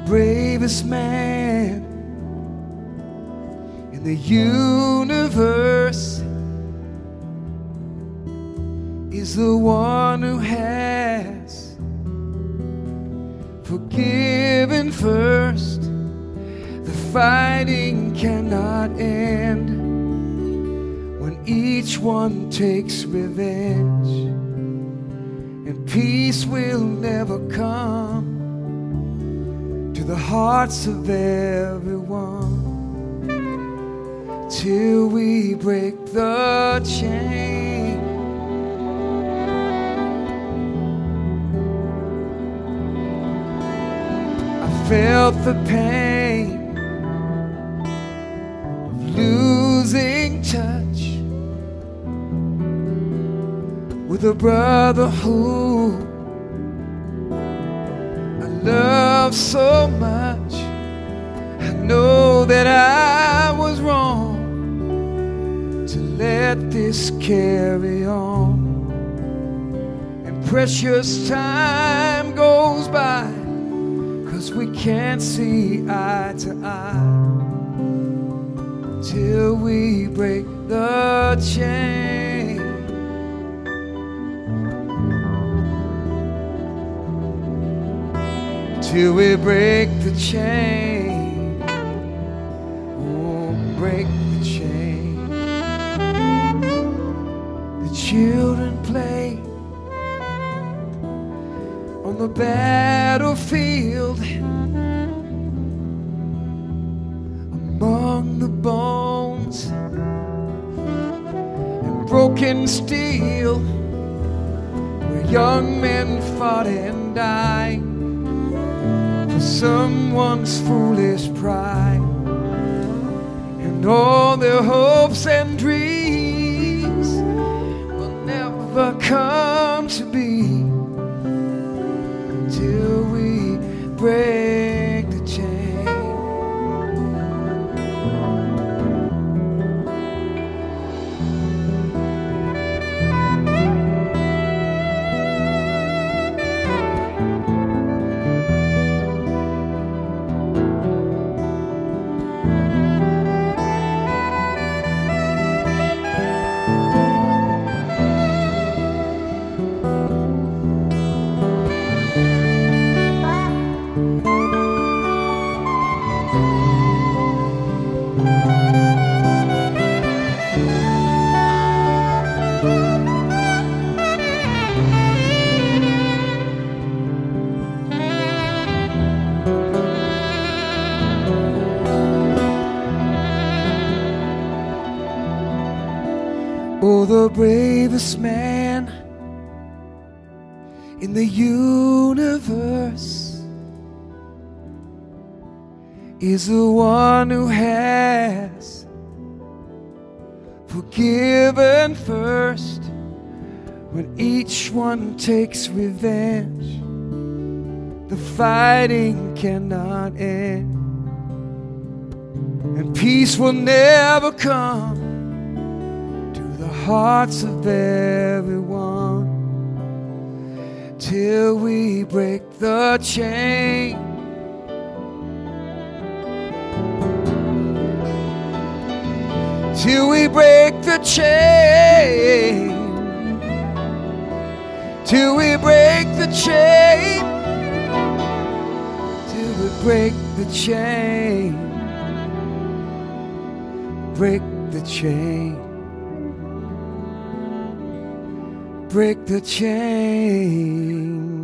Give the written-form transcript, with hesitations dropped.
bravest man in the universe is the one who has forgiven first. The fighting cannot end when each one takes revenge, and peace will never come to the hearts of everyone till we break the chain. I felt the pain of losing touch with a brother who I love so much. I know that I was wrong to let this carry on, and precious time goes by 'cause we can't see eye to eye till we break the chain. Till we break the chain. Oh, break the chain. The children play on the battlefield among the bones and broken steel, where young men fought and died for someone's foolish pride, and all their hopes and dreams will never come to be till we break the chain. Oh, the bravest man in the universe is the one who has forgiven first. When each one takes revenge, the fighting cannot end, and peace will never come hearts of everyone till we break the chain. Till we break the chain. Till we break the chain. Till we break the chain. Break the chain. Break the chain.